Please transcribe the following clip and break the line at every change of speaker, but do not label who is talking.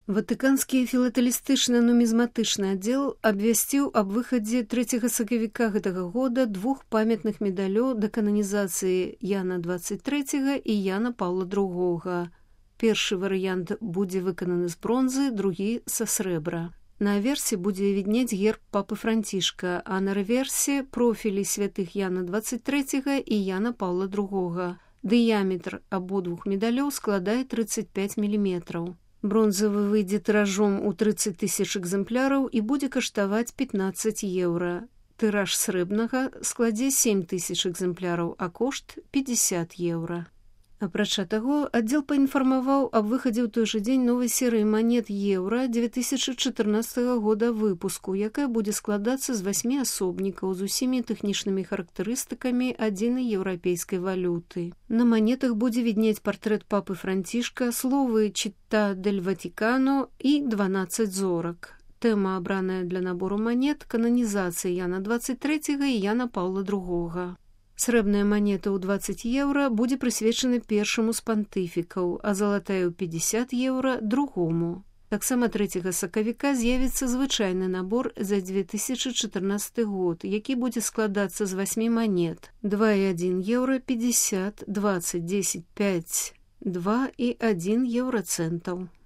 Ватыканскі філатэлістычна-нумізматычны аддзел абвясціў аб выхадзе 3 сакавіка гэтага года 2 памятных медалёў да кананізацыі Яна 23 і Яна Паўла II. Першы варыянт будзе выкананы з бронзы, другі са срэбра. На аверсе будзе віднець герб папы Францішка, а на рэверсе профілі святых Яна 23 і Яна Паўла II. Дыяметр абодвух медалёў складае 35 мм. Бронзавы выйдзе тыражом у 30 000 экземпляраў і будзе каштаваць 15 еўра. Тыраж срэбнага складзе 7 000 экземпляраў, а кошт 50 еўра. Апрача таго, аддзел паінфармаваў аб выхадзе ў той жа дзень новай серыі манет еўра 2014 года выпуску, якая будзе складацца з 8 асобнікаў з усімі тэхнічнымі характарыстыкамі адзінай еўрапейскай валюты. На манетах будзе віднець партрэт папы Францішка, словы «Читта дель Ватикано» і 12 зорак. Тэма, абраная для набору манет, кананізацыя Яна 23 і Яна Паўла II. Срэбная манета ў 20 еўра будзе прысвечана першаму з пантыфікаў, а залатая ў 50 еўра другому. Таксама 3 сакавіка з'явіцца звычайны набор за 2014 год, які будзе складацца з 8 манет. 2,1 еўра 50, 20, 10, 5, 2 і 1 еўрацэнтаў.